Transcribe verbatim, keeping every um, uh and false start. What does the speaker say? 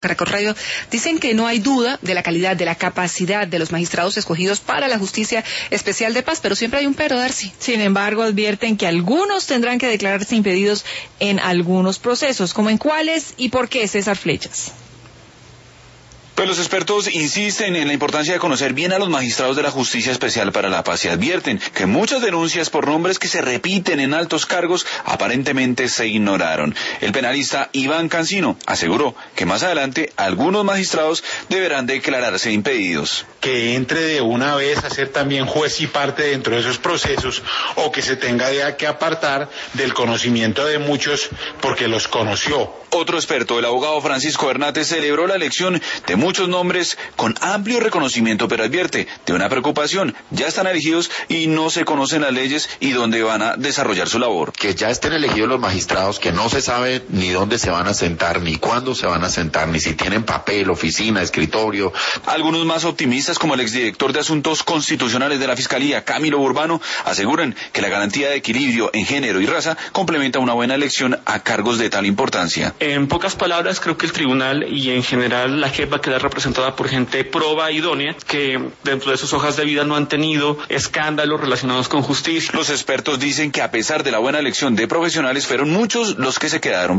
Caracol Radio, dicen que no hay duda de la calidad, de la capacidad de los magistrados escogidos para la Justicia Especial de Paz, pero siempre hay un pero, Darcy. Sin embargo, advierten que algunos tendrán que declararse impedidos en algunos procesos, como en cuáles y por qué, César Flechas. Pues los expertos insisten en la importancia de conocer bien a los magistrados de la Justicia Especial para la Paz y advierten que muchas denuncias por nombres que se repiten en altos cargos aparentemente se ignoraron. El penalista Iván Cancino aseguró que más adelante algunos magistrados deberán declararse impedidos. Que entre de una vez a ser también juez y parte dentro de esos procesos, o que se tenga ya que apartar del conocimiento de muchos porque los conoció. Otro experto, el abogado Francisco Hernández, celebró la elección de muchos nombres con amplio reconocimiento, pero advierte de una preocupación: ya están elegidos y no se conocen las leyes y dónde van a desarrollar su labor. Que ya estén elegidos los magistrados, que no se sabe ni dónde se van a sentar, ni cuándo se van a sentar, ni si tienen papel, oficina, escritorio. Algunos más optimistas, como el exdirector de Asuntos Constitucionales de la Fiscalía, Camilo Urbano, aseguran que la garantía de equilibrio en género y raza complementa una buena elección a cargos de tal importancia. En pocas palabras, creo que el tribunal y en general la J E P va a quedar representada por gente proba, idónea, que dentro de sus hojas de vida no han tenido escándalos relacionados con justicia. Los expertos dicen que a pesar de la buena elección de profesionales, fueron muchos los que se quedaron